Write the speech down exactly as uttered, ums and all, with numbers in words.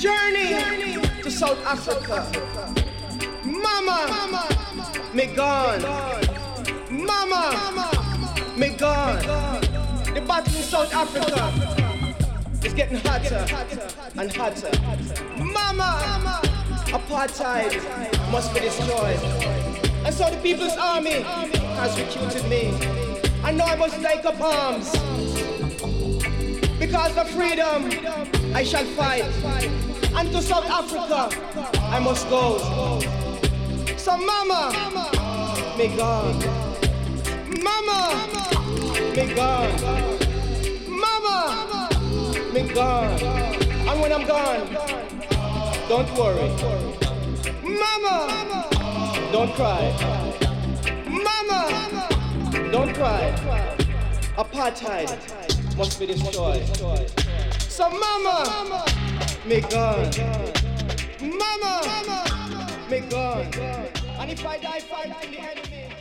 journey to South Africa. Mama, me gone. Mama, me gone. The battle in South Africa is getting hotter and hotter. Mama, apartheid must be destroyed. And so the People's Army has recruited me. And now I must take up arms. Because for freedom I shall fight. And to South Africa I must go. So mama, me gone. Mama, me gone. Mama, me gone. And when I'm gone, don't worry. Mama, don't cry. Mama, don't cry. Apartheid must be destroyed. So mama, me gone. Mama, me gone. And if I die fighting the enemy.